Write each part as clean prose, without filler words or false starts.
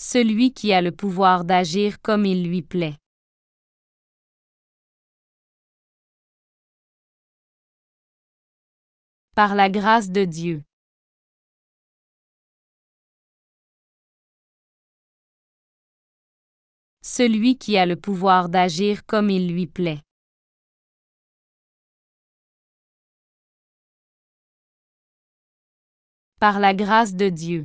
Celui qui a le pouvoir d'agir comme il lui plaît. Par la grâce de Dieu. Celui qui a le pouvoir d'agir comme il lui plaît. Par la grâce de Dieu.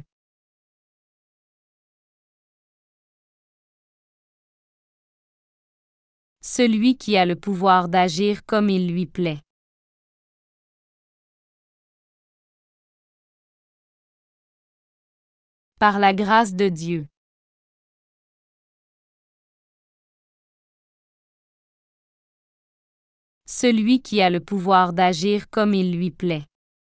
Celui qui a le pouvoir d'agir comme il lui plaît. Par la grâce de Dieu. Celui qui a le pouvoir d'agir comme il lui plaît.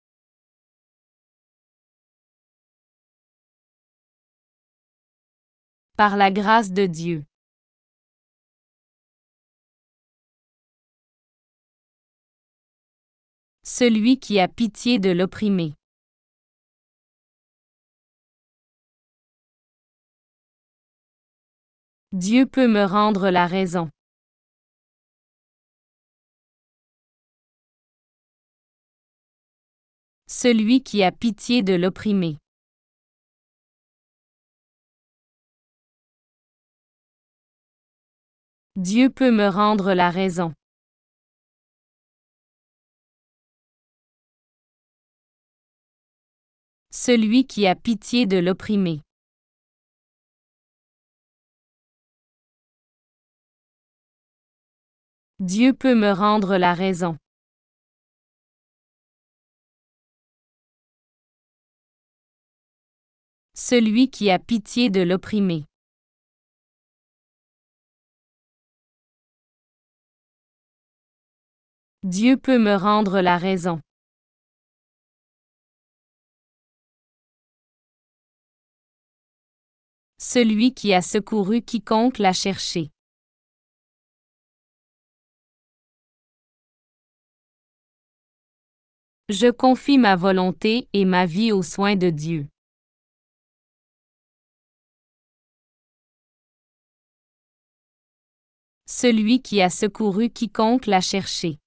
Par la grâce de Dieu. Celui qui a pitié de l'opprimé. Dieu peut me rendre la raison. Celui qui a pitié de l'opprimé. Dieu peut me rendre la raison. Celui qui a pitié de l'opprimé. Dieu peut me rendre la raison. Celui qui a pitié de l'opprimé. Dieu peut me rendre la raison. Celui qui a secouru quiconque l'a cherché. Je confie ma volonté et ma vie aux soins de Dieu. Celui qui a secouru quiconque l'a cherché.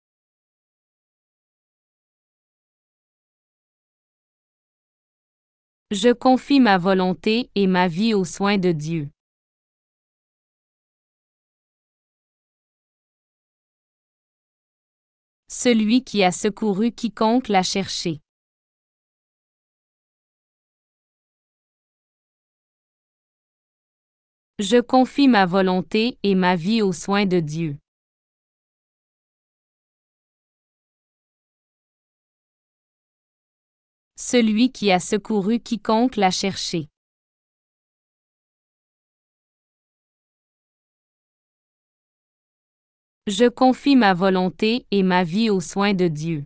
Je confie ma volonté et ma vie aux soins de Dieu. Celui qui a secouru quiconque l'a cherché. Je confie ma volonté et ma vie aux soins de Dieu. Celui qui a secouru quiconque l'a cherché. Je confie ma volonté et ma vie aux soins de Dieu.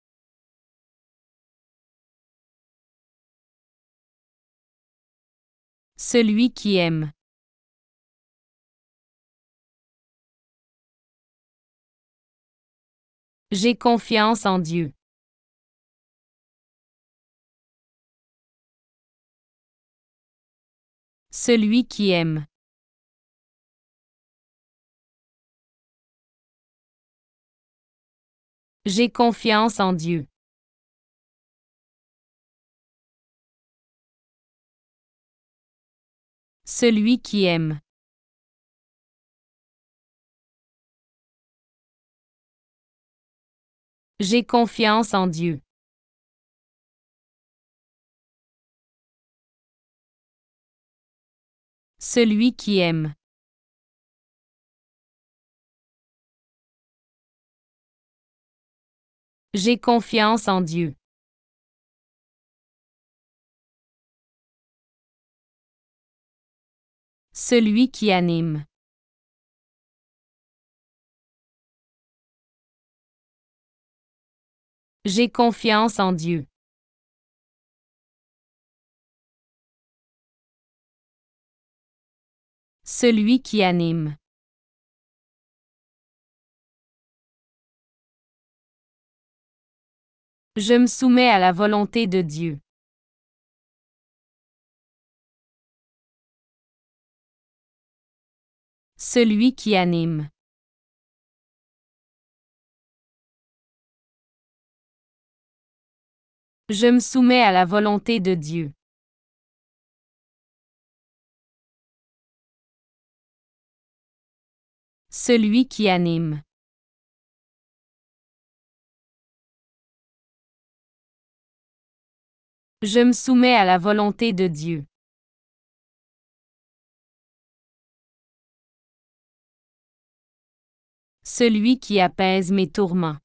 Celui qui aime. J'ai confiance en Dieu. Celui qui aime. J'ai confiance en Dieu. Celui qui aime. J'ai confiance en Dieu. Celui qui aime. J'ai confiance en Dieu. Celui qui anime. J'ai confiance en Dieu. Celui qui anime. Je me soumets à la volonté de Dieu. Celui qui anime. Je me soumets à la volonté de Dieu. Celui qui anime. Je me soumets à la volonté de Dieu. Celui qui apaise mes tourments.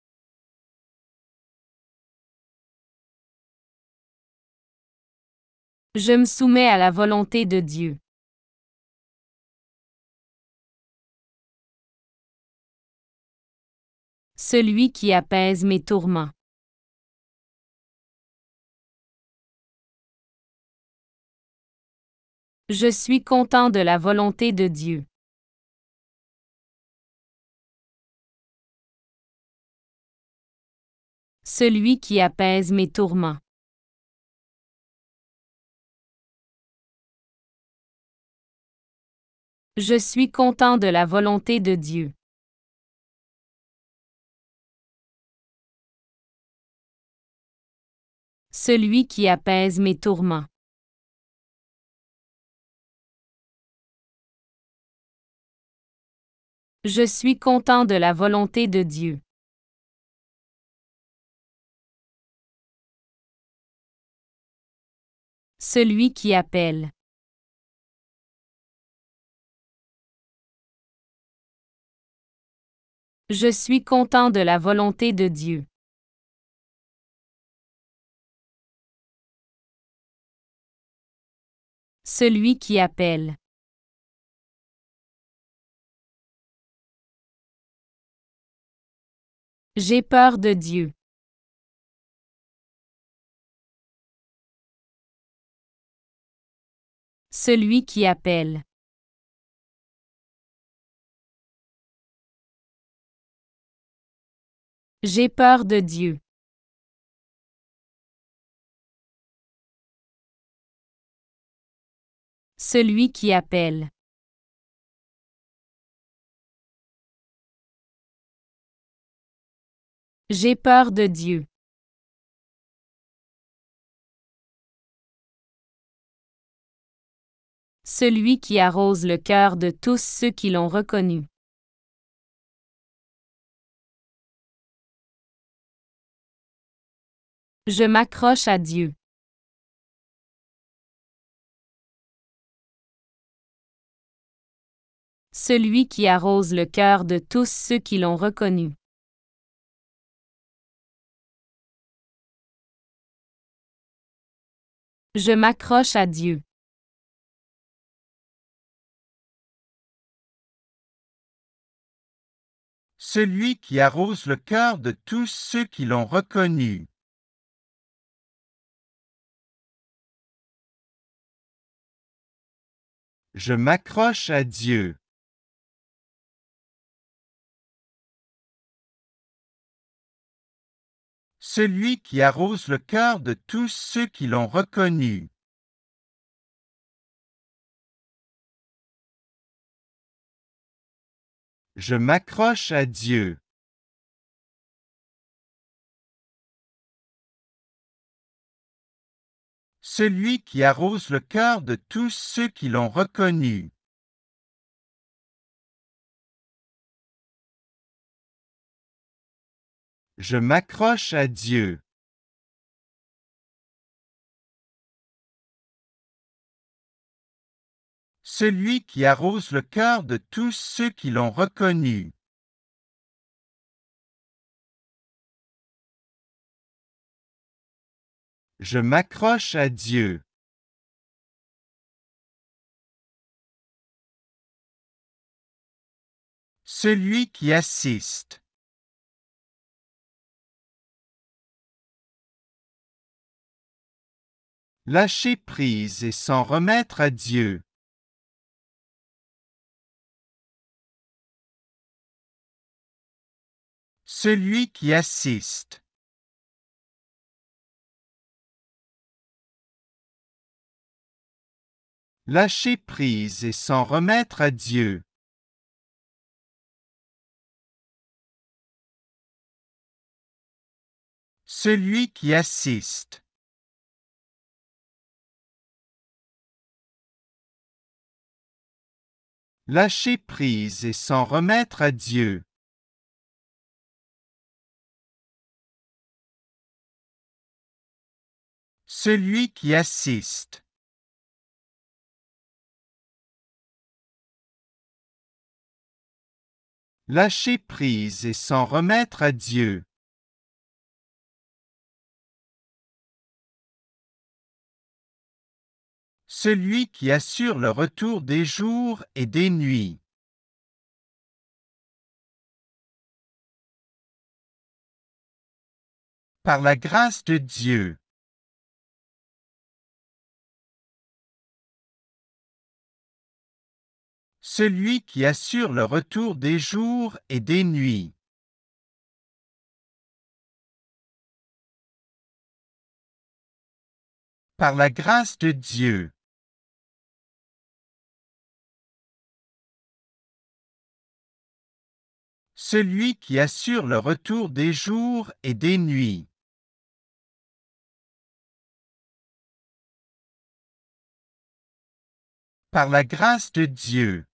Je me soumets à la volonté de Dieu. Celui qui apaise mes tourments. Je suis content de la volonté de Dieu. Celui qui apaise mes tourments. Je suis content de la volonté de Dieu. Celui qui apaise mes tourments. Je suis content de la volonté de Dieu. Celui qui appelle. Je suis content de la volonté de Dieu. Celui qui appelle. J'ai peur de Dieu. Celui qui appelle. J'ai peur de Dieu. Celui qui appelle. J'ai peur de Dieu. Celui qui arrose le cœur de tous ceux qui l'ont reconnu. Je m'accroche à Dieu. Celui qui arrose le cœur de tous ceux qui l'ont reconnu. Je m'accroche à Dieu. Celui qui arrose le cœur de tous ceux qui l'ont reconnu. Je m'accroche à Dieu. Celui qui arrose le cœur de tous ceux qui l'ont reconnu. Je m'accroche à Dieu. Celui qui arrose le cœur de tous ceux qui l'ont reconnu. Je m'accroche à Dieu. Celui qui arrose le cœur de tous ceux qui l'ont reconnu. Je m'accroche à Dieu. Celui qui assiste. Lâcher prise et s'en remettre à Dieu. Celui qui assiste. Lâcher prise et s'en remettre à Dieu. Celui qui assiste. Lâcher prise et s'en remettre à Dieu. Celui qui assiste. Lâcher prise et s'en remettre à Dieu. Celui qui assure le retour des jours et des nuits. Par la grâce de Dieu. Celui qui assure le retour des jours et des nuits. Par la grâce de Dieu. Celui qui assure le retour des jours et des nuits. Par la grâce de Dieu.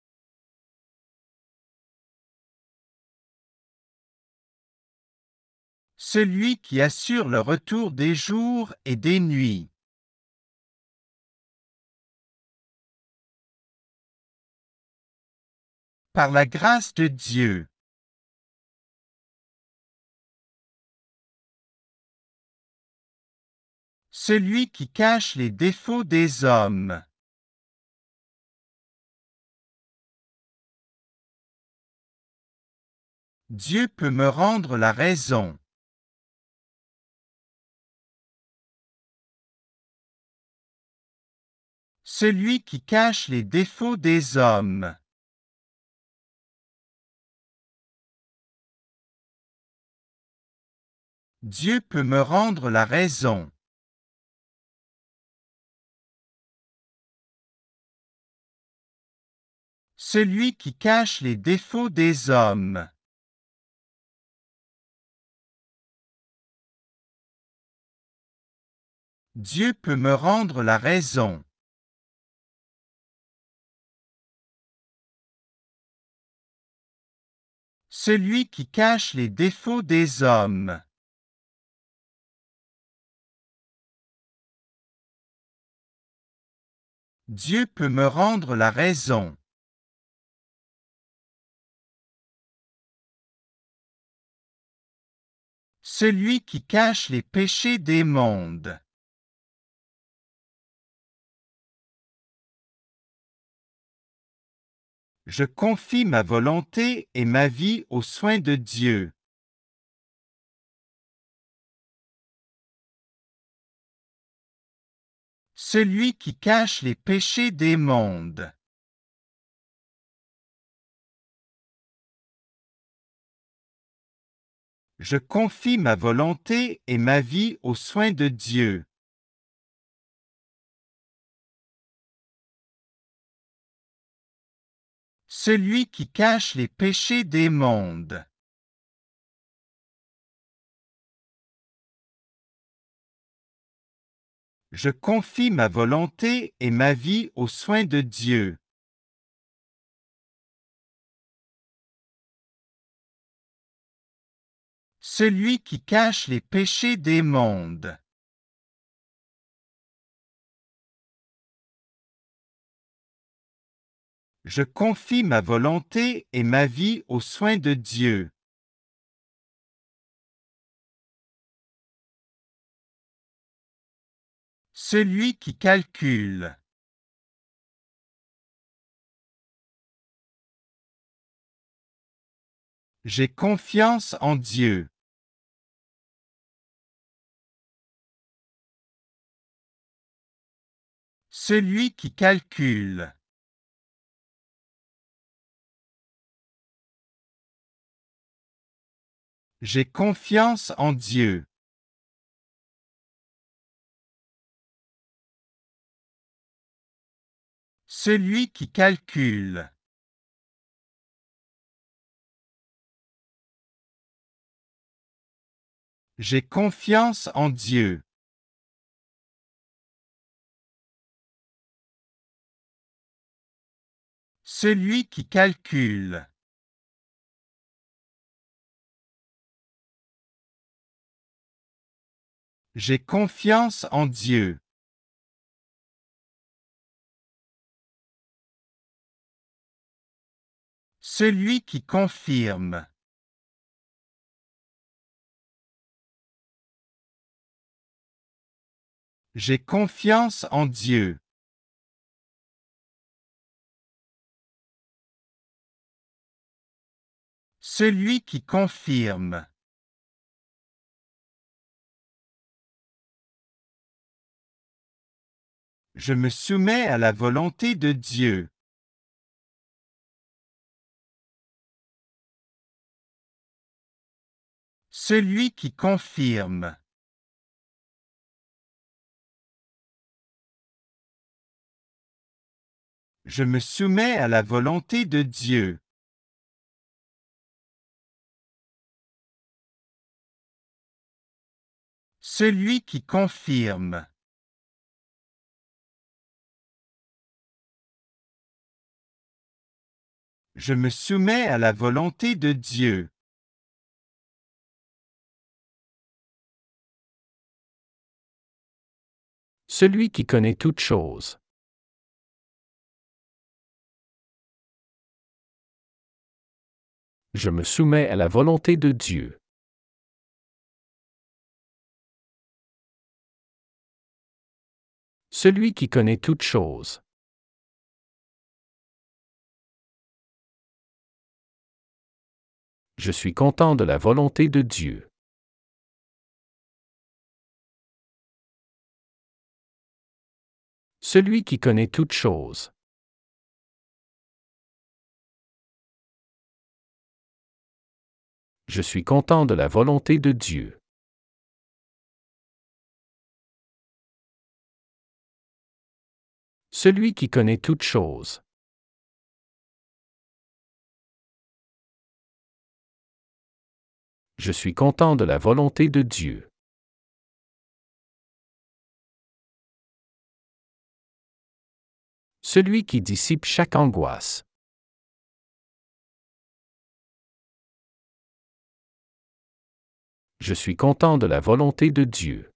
Celui qui assure le retour des jours et des nuits. Par la grâce de Dieu. Celui qui cache les défauts des hommes. Dieu peut me rendre la raison. Celui qui cache les défauts des hommes. Dieu peut me rendre la raison. Celui qui cache les défauts des hommes. Dieu peut me rendre la raison. Celui qui cache les défauts des hommes. Dieu peut me rendre la raison. Celui qui cache les péchés des mondes. Je confie ma volonté et ma vie aux soins de Dieu. Celui qui cache les péchés des mondes. Je confie ma volonté et ma vie aux soins de Dieu. Celui qui cache les péchés des mondes. Je confie ma volonté et ma vie aux soins de Dieu. Celui qui cache les péchés des mondes. Je confie ma volonté et ma vie aux soins de Dieu. Celui qui calcule. J'ai confiance en Dieu. Celui qui calcule. J'ai confiance en Dieu. Celui qui calcule. J'ai confiance en Dieu. Celui qui calcule. J'ai confiance en Dieu. Celui qui confirme. J'ai confiance en Dieu. Celui qui confirme. Je me soumets à la volonté de Dieu. Celui qui confirme. Je me soumets à la volonté de Dieu. Celui qui confirme. Je me soumets à la volonté de Dieu. Celui qui connaît toutes choses. Je me soumets à la volonté de Dieu. Celui qui connaît toutes choses. Je suis content de la volonté de Dieu. Celui qui connaît toutes choses. Je suis content de la volonté de Dieu. Celui qui connaît toutes choses. Je suis content de la volonté de Dieu. Celui qui dissipe chaque angoisse. Je suis content de la volonté de Dieu.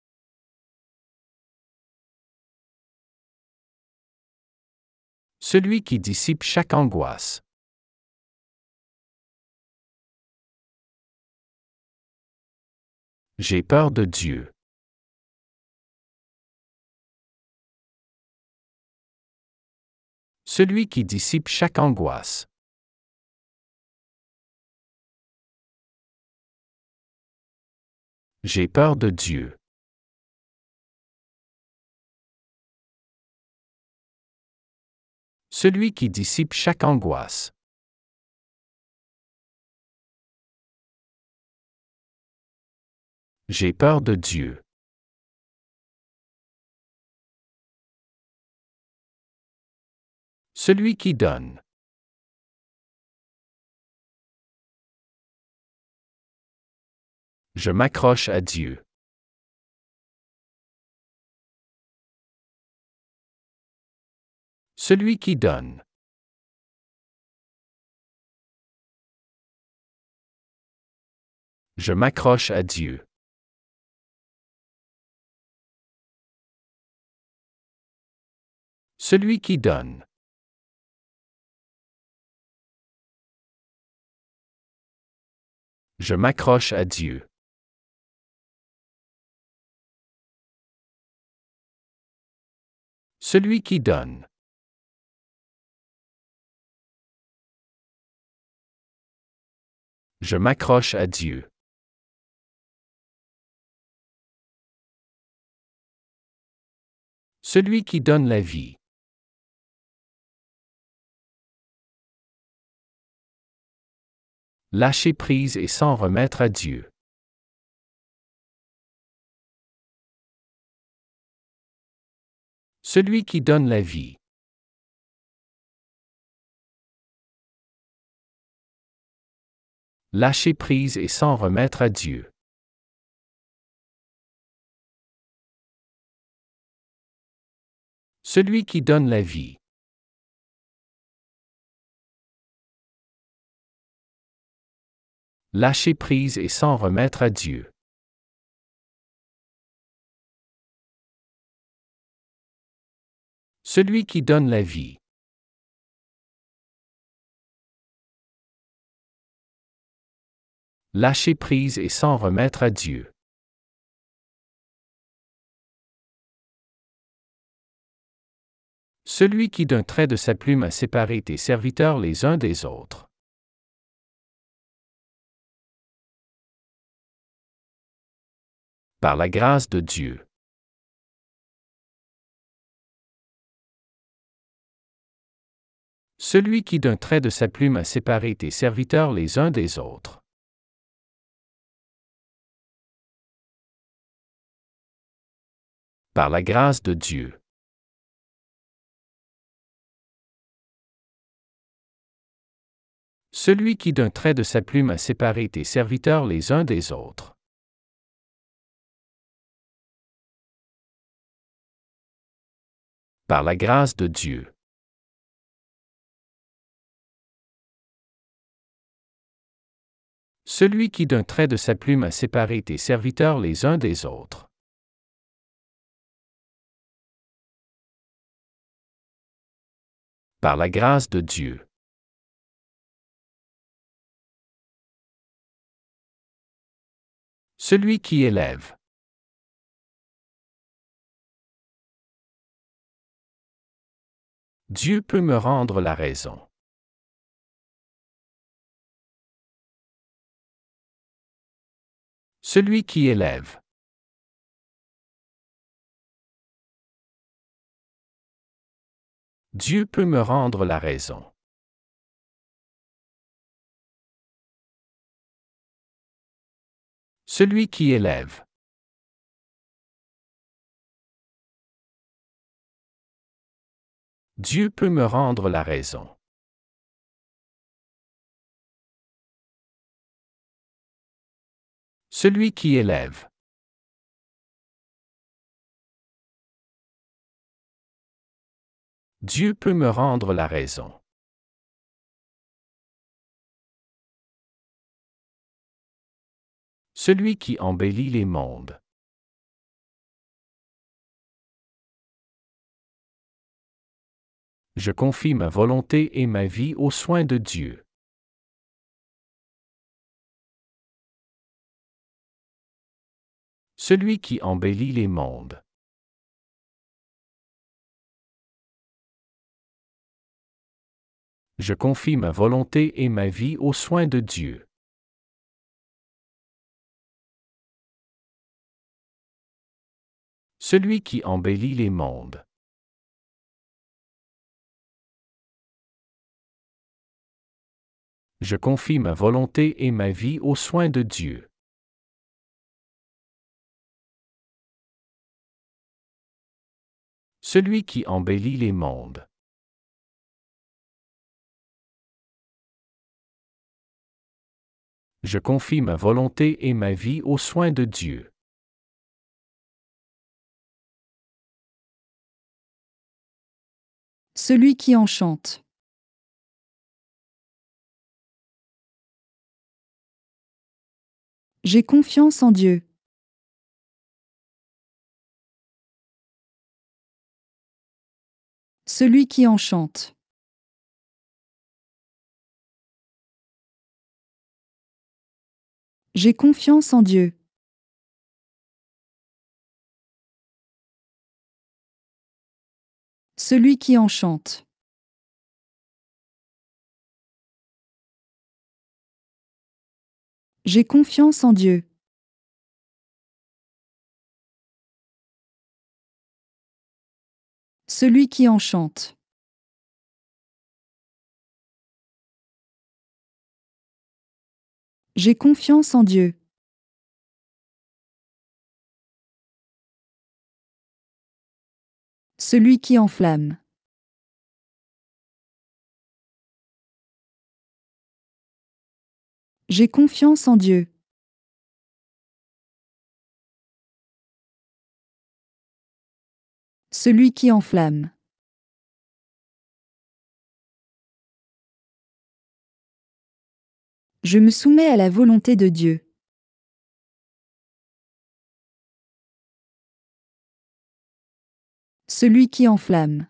Celui qui dissipe chaque angoisse. J'ai peur de Dieu. Celui qui dissipe chaque angoisse. J'ai peur de Dieu. Celui qui dissipe chaque angoisse. J'ai peur de Dieu. Celui qui donne. Je m'accroche à Dieu. Celui qui donne. Je m'accroche à Dieu. Celui qui donne. Je m'accroche à Dieu. Celui qui donne. Je m'accroche à Dieu. Celui qui donne la vie. Lâcher prise et s'en remettre à Dieu. Celui qui donne la vie. Lâcher prise et s'en remettre à Dieu. Celui qui donne la vie. Lâcher prise et s'en remettre à Dieu. Celui qui donne la vie. Lâcher prise et s'en remettre à Dieu. Celui qui d'un trait de sa plume a séparé tes serviteurs les uns des autres. Par la grâce de Dieu. Celui qui d'un trait de sa plume a séparé tes serviteurs les uns des autres. Par la grâce de Dieu. Celui qui d'un trait de sa plume a séparé tes serviteurs les uns des autres. Par la grâce de Dieu. Celui qui d'un trait de sa plume a séparé tes serviteurs les uns des autres. Par la grâce de Dieu. Celui qui élève. Dieu peut me rendre la raison. Celui qui élève. Dieu peut me rendre la raison. Celui qui élève. Dieu peut me rendre la raison. Celui qui élève. Dieu peut me rendre la raison. Celui qui embellit les mondes. Je confie ma volonté et ma vie aux soins de Dieu. Celui qui embellit les mondes. Je confie ma volonté et ma vie aux soins de Dieu. Celui qui embellit les mondes. Je confie ma volonté et ma vie aux soins de Dieu. Celui qui embellit les mondes. Je confie ma volonté et ma vie aux soins de Dieu. Celui qui enchante. J'ai confiance en Dieu. Celui qui enchante. J'ai confiance en Dieu. Celui qui enchante. J'ai confiance en Dieu. Celui qui enchante. J'ai confiance en Dieu. Celui qui enflamme. J'ai confiance en Dieu. Celui qui enflamme. Je me soumets à la volonté de Dieu. Celui qui enflamme.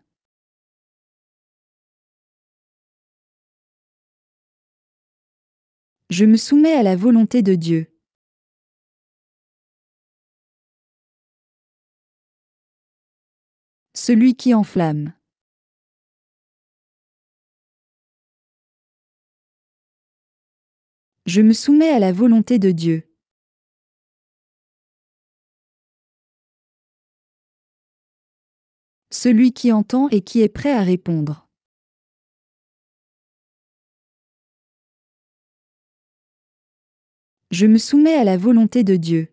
Je me soumets à la volonté de Dieu. Celui qui enflamme. Je me soumets à la volonté de Dieu. Celui qui entend et qui est prêt à répondre. Je me soumets à la volonté de Dieu.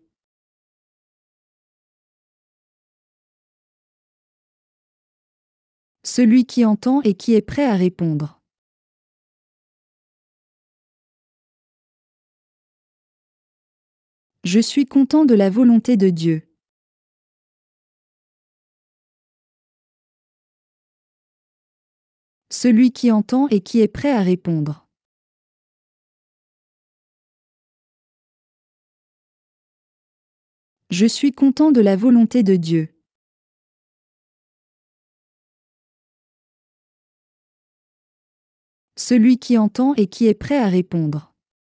Celui qui entend et qui est prêt à répondre. Je suis content de la volonté de Dieu. Celui qui entend et qui est prêt à répondre. Je suis content de la volonté de Dieu. Celui qui entend et qui est prêt à répondre.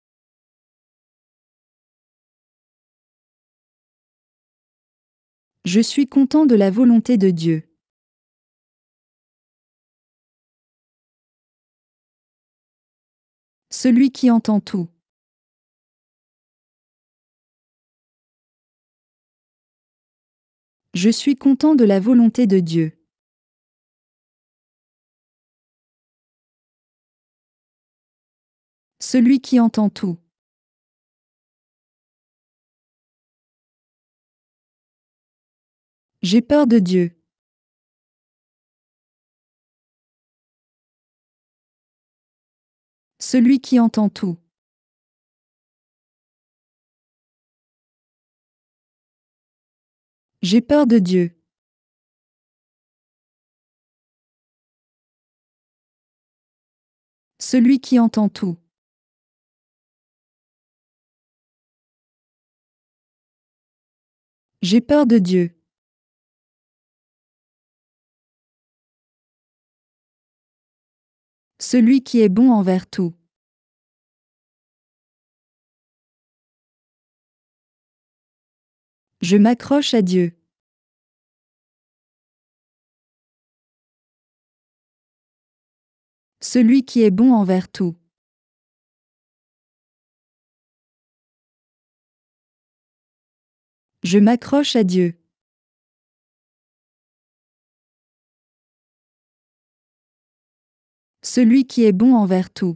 Je suis content de la volonté de Dieu. Celui qui entend tout. Je suis content de la volonté de Dieu. Celui qui entend tout. J'ai peur de Dieu. Celui qui entend tout. J'ai peur de Dieu. Celui qui entend tout. J'ai peur de Dieu. Celui qui est bon envers tout. Je m'accroche à Dieu. Celui qui est bon envers tout. Je m'accroche à Dieu. Celui qui est bon envers tout.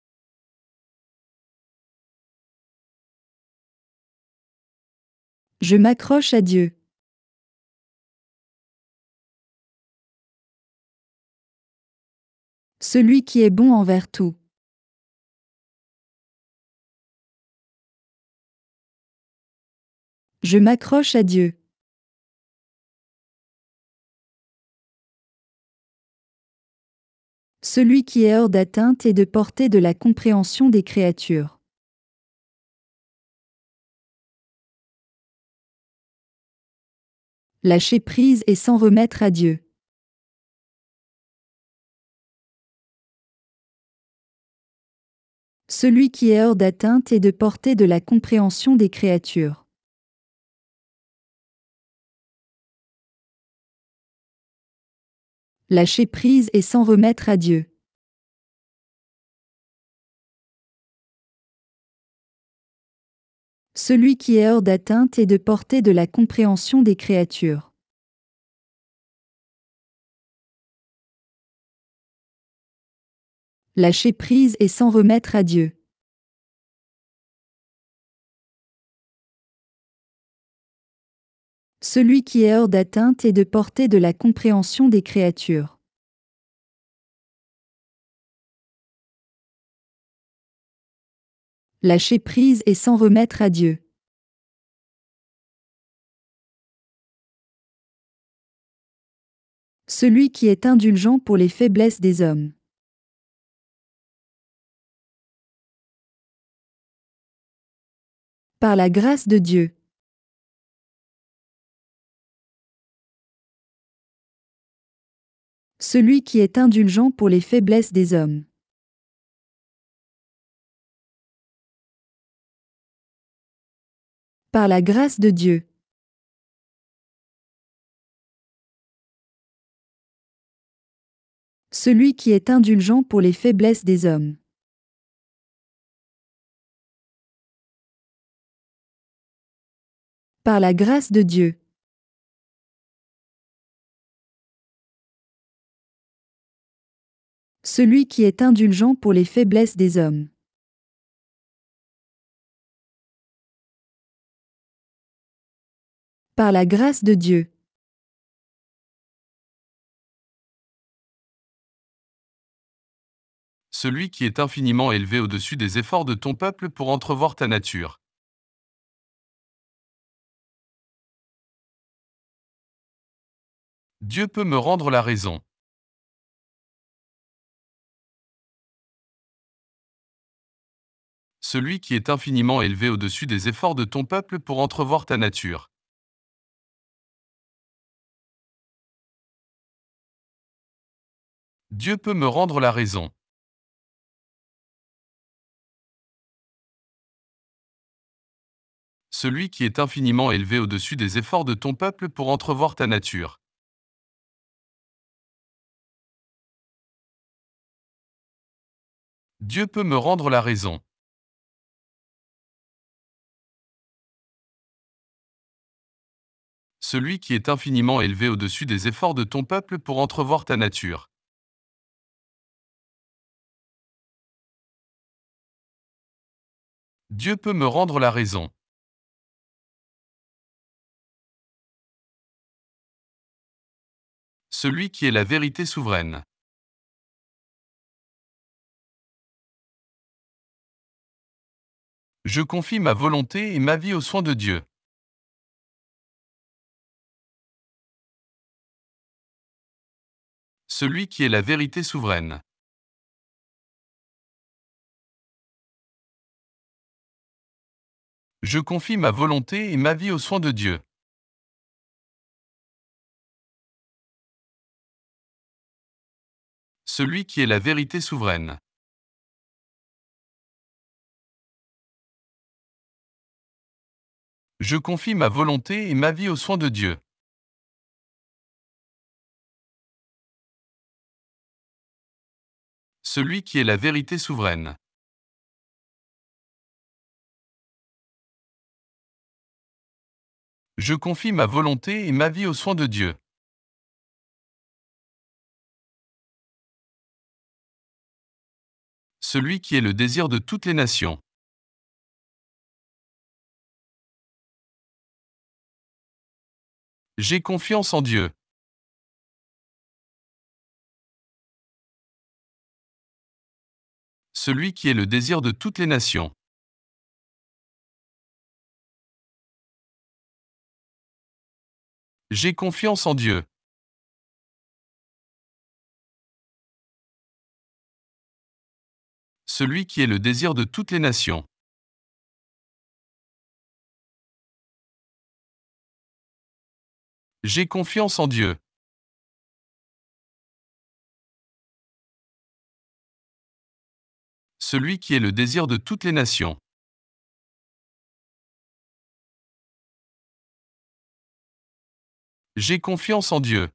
Je m'accroche à Dieu. Celui qui est bon envers tout. Je m'accroche à Dieu. Celui qui est hors d'atteinte et de portée de la compréhension des créatures. Lâcher prise et s'en remettre à Dieu. Celui qui est hors d'atteinte et de portée de la compréhension des créatures. Lâcher prise et s'en remettre à Dieu. Celui qui est hors d'atteinte et de portée de la compréhension des créatures. Lâcher prise et s'en remettre à Dieu. Celui qui est hors d'atteinte et de portée de la compréhension des créatures. Lâcher prise et s'en remettre à Dieu. Celui qui est indulgent pour les faiblesses des hommes. Par la grâce de Dieu. Celui qui est indulgent pour les faiblesses des hommes. Par la grâce de Dieu. Celui qui est indulgent pour les faiblesses des hommes. Par la grâce de Dieu. Celui qui est indulgent pour les faiblesses des hommes. Par la grâce de Dieu. Celui qui est infiniment élevé au-dessus des efforts de ton peuple pour entrevoir ta nature. Dieu peut me rendre la raison. Celui qui est infiniment élevé au-dessus des efforts de ton peuple pour entrevoir ta nature. Dieu peut me rendre la raison. Celui qui est infiniment élevé au-dessus des efforts de ton peuple pour entrevoir ta nature. Dieu peut me rendre la raison. Celui qui est infiniment élevé au-dessus des efforts de ton peuple pour entrevoir ta nature. Dieu peut me rendre la raison. Celui qui est la vérité souveraine. Je confie ma volonté et ma vie aux soins de Dieu. Celui qui est la vérité souveraine. Je confie ma volonté et ma vie aux soins de Dieu. Celui qui est la vérité souveraine. Je confie ma volonté et ma vie aux soins de Dieu. Celui qui est la vérité souveraine. Je confie ma volonté et ma vie aux soins de Dieu. Celui qui est le désir de toutes les nations. J'ai confiance en Dieu. Celui qui est le désir de toutes les nations. J'ai confiance en Dieu. Celui qui est le désir de toutes les nations. J'ai confiance en Dieu. Celui qui est le désir de toutes les nations. J'ai confiance en Dieu.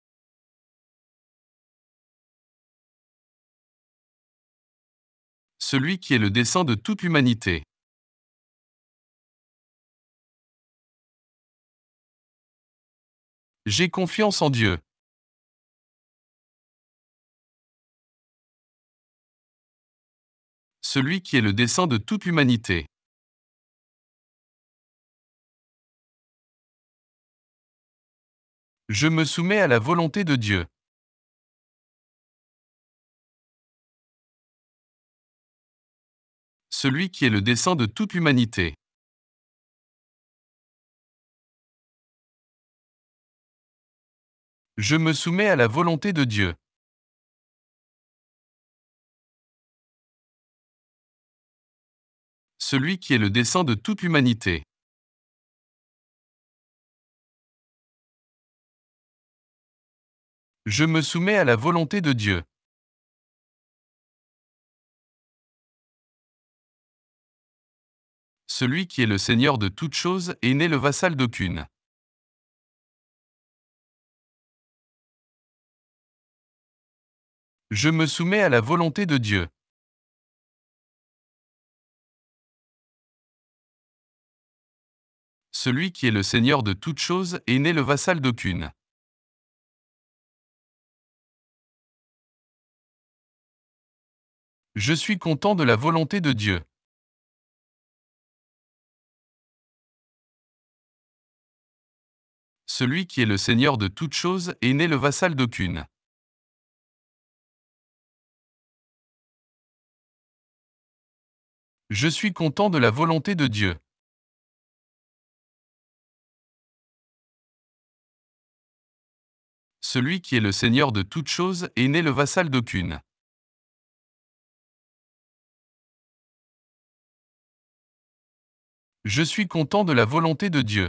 Celui qui est le dessein de toute l'humanité. J'ai confiance en Dieu. Celui qui est le dessein de toute l'humanité. Je me soumets à la volonté de Dieu. Celui qui est le dessein de toute l'humanité. Je me soumets à la volonté de Dieu. Celui qui est le dessein de toute l'humanité. Je me soumets à la volonté de Dieu. Celui qui est le Seigneur de toutes choses et n'est le vassal d'aucune. Je me soumets à la volonté de Dieu. Celui qui est le Seigneur de toutes choses et n'est le vassal d'aucune. Je suis content de la volonté de Dieu. Celui qui est le Seigneur de toutes choses et n'est le vassal d'aucune. Je suis content de la volonté de Dieu. Celui qui est le Seigneur de toutes choses et n'est le vassal d'aucune. Je suis content de la volonté de Dieu.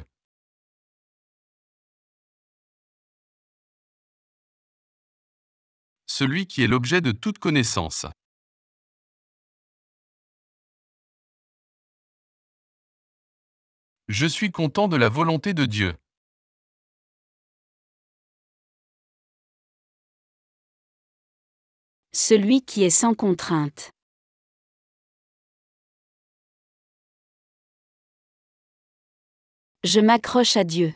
Celui qui est l'objet de toute connaissance. Je suis content de la volonté de Dieu. Celui qui est sans contrainte. Je m'accroche à Dieu.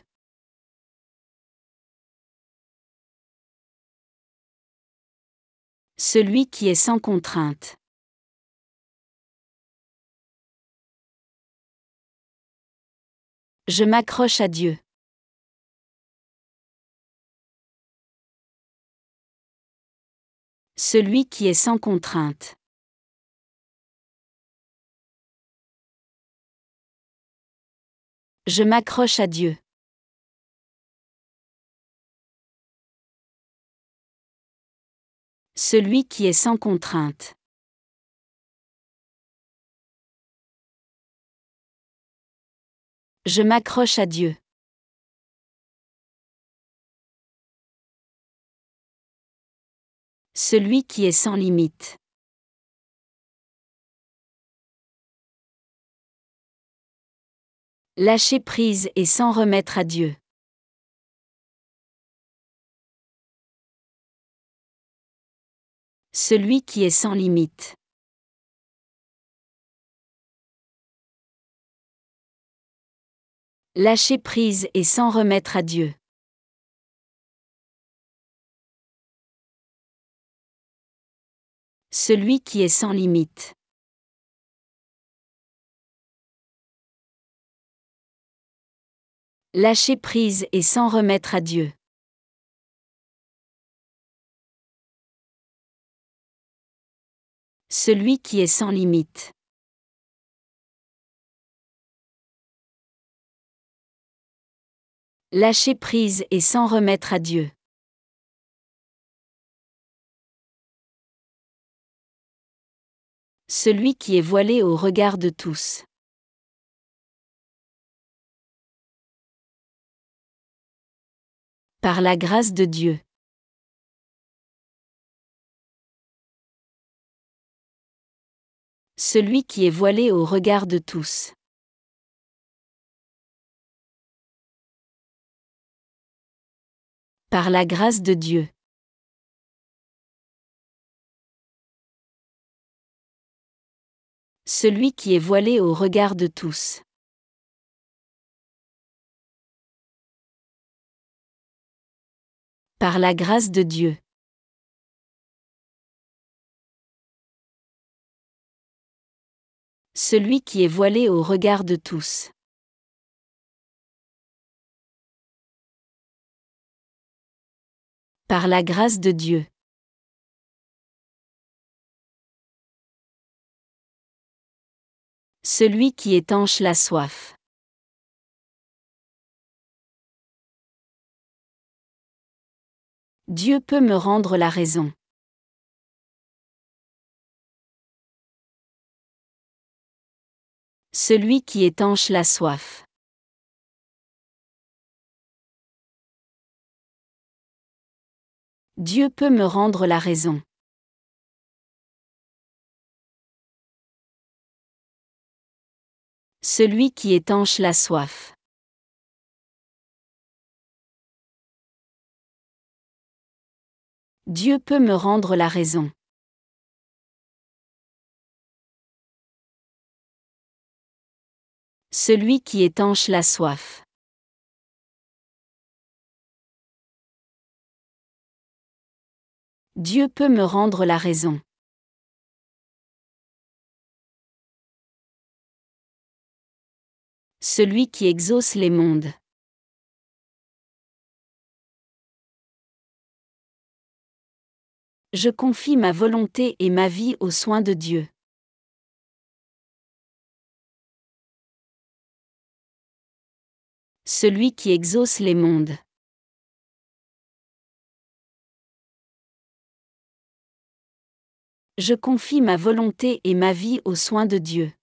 Celui qui est sans contrainte. Je m'accroche à Dieu. Celui qui est sans contrainte. Je m'accroche à Dieu. Celui qui est sans contrainte. Je m'accroche à Dieu. Celui qui est sans limite. Lâcher prise et s'en remettre à Dieu. Celui qui est sans limite. Lâcher prise et s'en remettre à Dieu. Celui qui est sans limite. Lâcher prise et s'en remettre à Dieu. Celui qui est sans limite. Lâcher prise et s'en remettre à Dieu. Celui qui est voilé au regard de tous. Par la grâce de Dieu. Celui qui est voilé au regard de tous. Par la grâce de Dieu. Celui qui est voilé au regard de tous. Par la grâce de Dieu. Celui qui est voilé au regard de tous. Par la grâce de Dieu. Celui qui étanche la soif. Dieu peut me rendre la raison. Celui qui étanche la soif. Dieu peut me rendre la raison. Celui qui étanche la soif. Dieu peut me rendre la raison. Celui qui étanche la soif. Dieu peut me rendre la raison. Celui qui exauce les mondes. Je confie ma volonté et ma vie aux soins de Dieu. Celui qui exauce les mondes. Je confie ma volonté et ma vie aux soins de Dieu.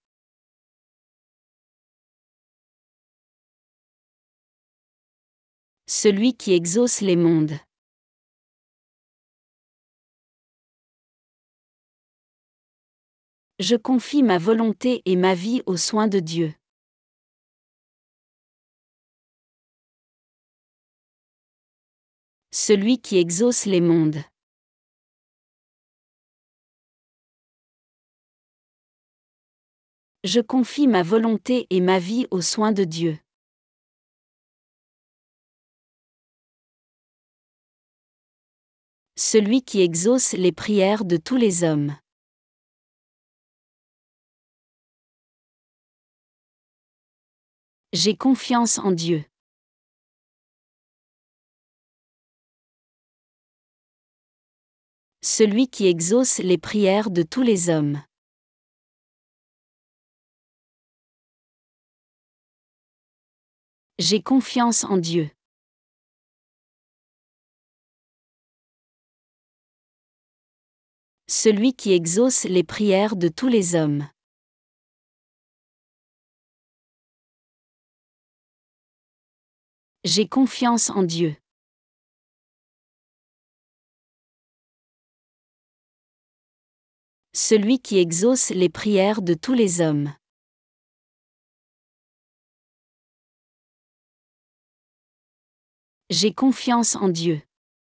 Celui qui exauce les mondes. Je confie ma volonté et ma vie aux soins de Dieu. Celui qui exauce les mondes. Je confie ma volonté et ma vie aux soins de Dieu. Celui qui exauce les prières de tous les hommes. J'ai confiance en Dieu. Celui qui exauce les prières de tous les hommes. J'ai confiance en Dieu. Celui qui exauce les prières de tous les hommes. J'ai confiance en Dieu. Celui qui exauce les prières de tous les hommes. J'ai confiance en Dieu.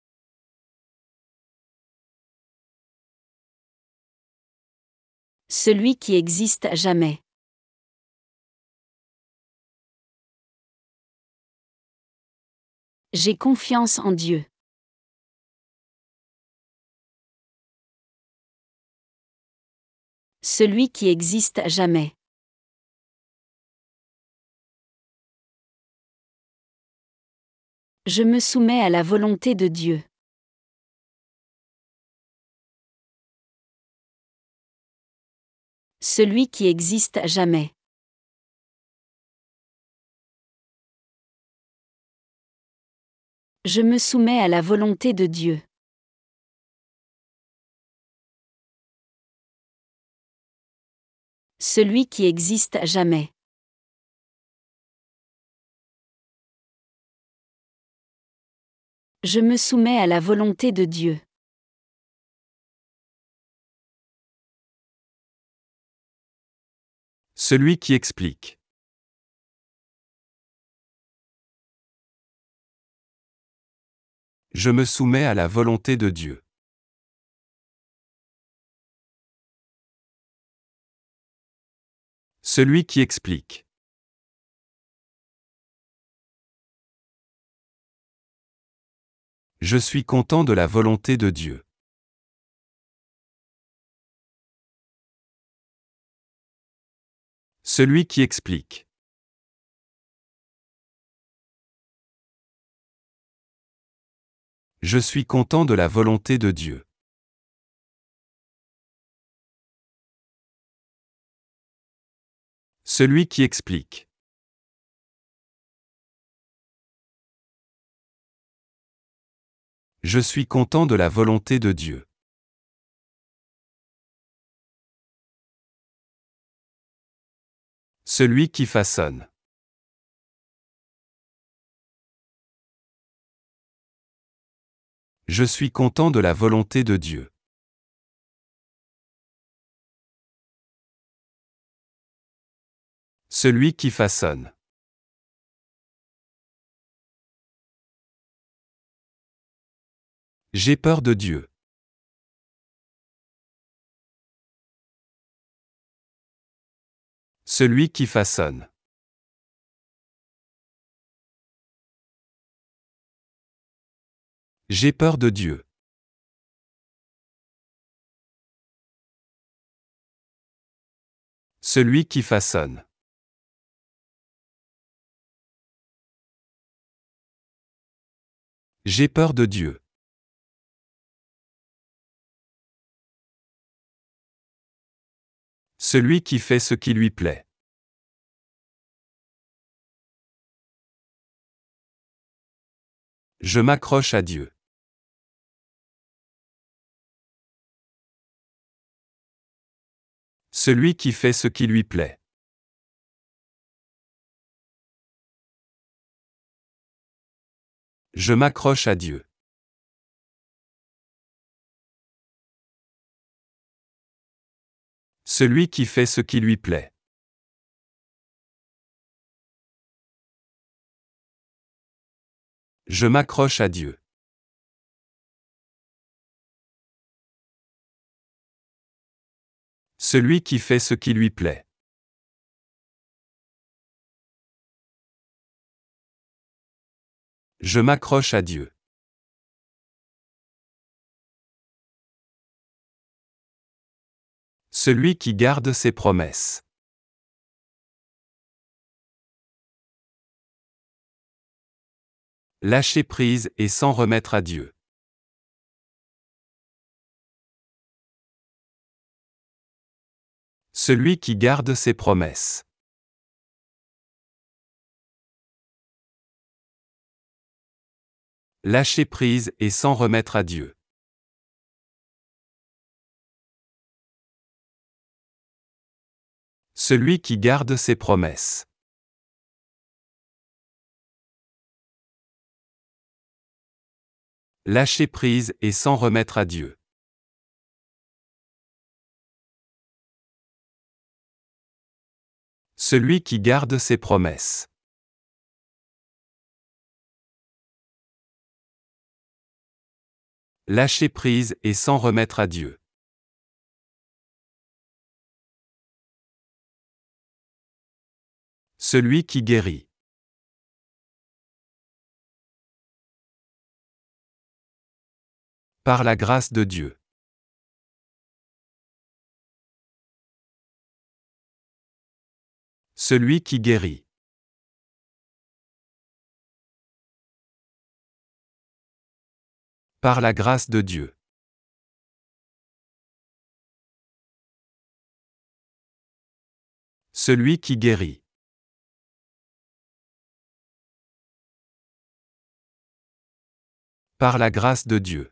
Celui qui existe à jamais. J'ai confiance en Dieu. Celui qui existe à jamais. Je me soumets à la volonté de Dieu. Celui qui existe à jamais. Je me soumets à la volonté de Dieu. Celui qui existe à jamais. Je me soumets à la volonté de Dieu. Celui qui explique. Je me soumets à la volonté de Dieu. Celui qui explique. Je suis content de la volonté de Dieu. Celui qui explique. Je suis content de la volonté de Dieu. Celui qui explique. Je suis content de la volonté de Dieu. Celui qui façonne. Je suis content de la volonté de Dieu. Celui qui façonne. J'ai peur de Dieu. Celui qui façonne. J'ai peur de Dieu. Celui qui façonne. J'ai peur de Dieu. Celui qui fait ce qui lui plaît. Je m'accroche à Dieu. Celui qui fait ce qui lui plaît. Je m'accroche à Dieu. Celui qui fait ce qui lui plaît. Je m'accroche à Dieu. Celui qui fait ce qui lui plaît. Je m'accroche à Dieu. Celui qui garde ses promesses. Lâcher prise et s'en remettre à Dieu. Celui qui garde ses promesses. Lâcher prise et s'en remettre à Dieu. Celui qui garde ses promesses. Lâcher prise et s'en remettre à Dieu. Celui qui garde ses promesses. Lâcher prise et s'en remettre à Dieu. Celui qui guérit. Par la grâce de Dieu. Celui qui guérit. Par la grâce de Dieu. Celui qui guérit. Par la grâce de Dieu.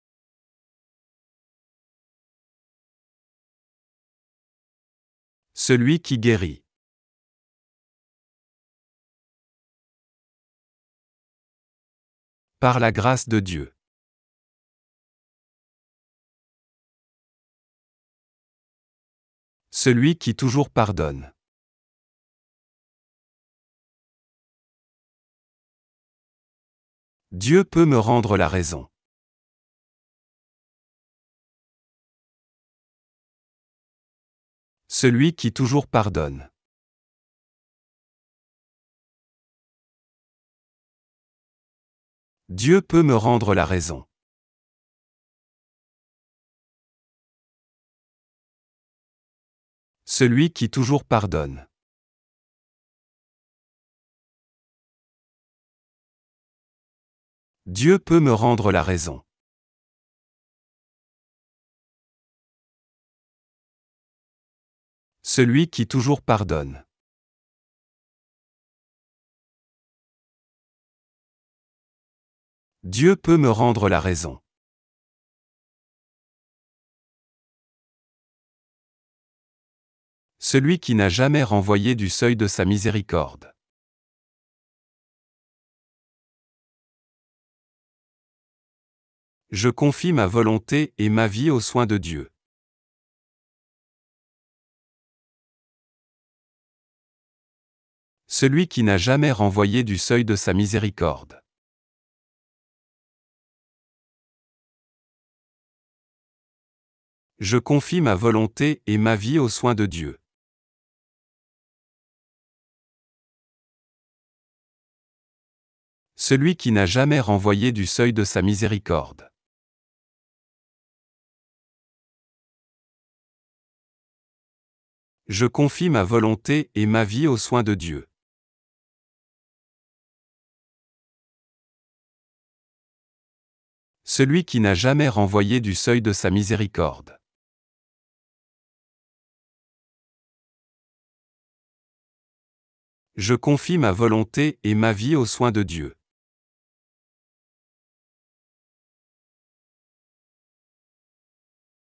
Celui qui guérit. Par la grâce de Dieu. Celui qui toujours pardonne. Dieu peut me rendre la raison. Celui qui toujours pardonne. Dieu peut me rendre la raison. Celui qui toujours pardonne. Dieu peut me rendre la raison. « 'Celui qui toujours pardonne. « 'Dieu peut me rendre la raison. « Celui qui n'a jamais renvoyé du seuil de sa miséricorde. Je confie ma volonté et ma vie aux soins de Dieu. Celui qui n'a jamais renvoyé du seuil de sa miséricorde. Je confie ma volonté et ma vie aux soins de Dieu. Celui qui n'a jamais renvoyé du seuil de sa miséricorde. Je confie ma volonté et ma vie aux soins de Dieu. Celui qui n'a jamais renvoyé du seuil de sa miséricorde. Je confie ma volonté et ma vie aux soins de Dieu.